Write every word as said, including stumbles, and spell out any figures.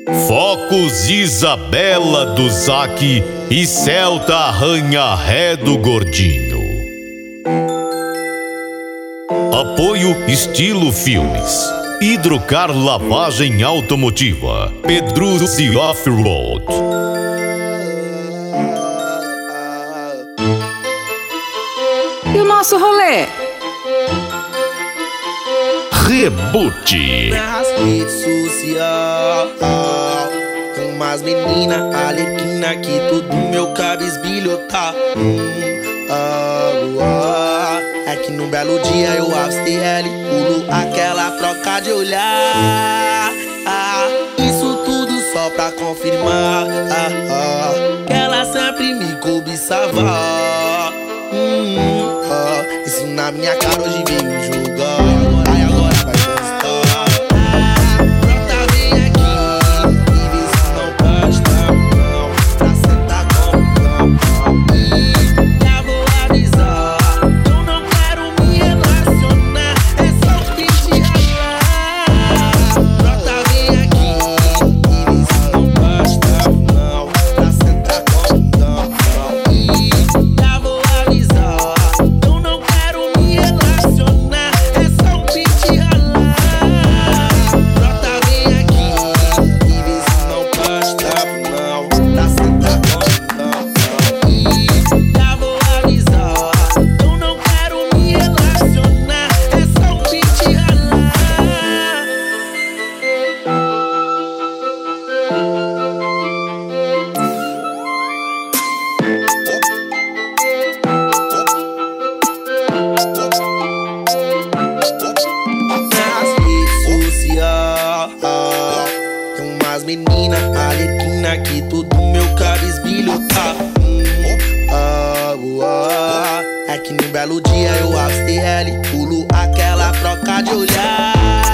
Focos Isabela do Zac e Celta Arranha-Ré do Gordinho. Apoio Estilo Filmes, Hidrocar Lavagem Automotiva, Pedrucci Off-Road. E o nosso rolê? Reboot. Nas redes sociais tem umas meninas alerquina que tudo meu cabisbilho tá. hum, ah, ah. É que num belo dia eu abro T L, pulo aquela troca de olhar. ah, Isso tudo só pra confirmar ah, ah, que ela sempre me cobiçava. hum, ah, Isso na minha cara hoje veio julgar. Aí agora vai gostar. Brota, vem aqui e vê se não basta não, pra sentar como não. E já vou avisar, eu não quero me relacionar, é só um bicho ralar. Brota, vem aqui e vê se não basta não, pra sentar como não. E já vou avisar, eu não quero me relacionar, é só um bicho ralar. Brota, vem aqui e vê se não basta não, pra sentar como não. E já vou avisar, eu não quero me relacionar, é só um bicho ralar. Nas redes sociais tem umas meninas alerquina que tudo meu cabisbilho tá. hum, ah, ah. É que num belo dia eu abro T L, pulo aquela troca de olhar.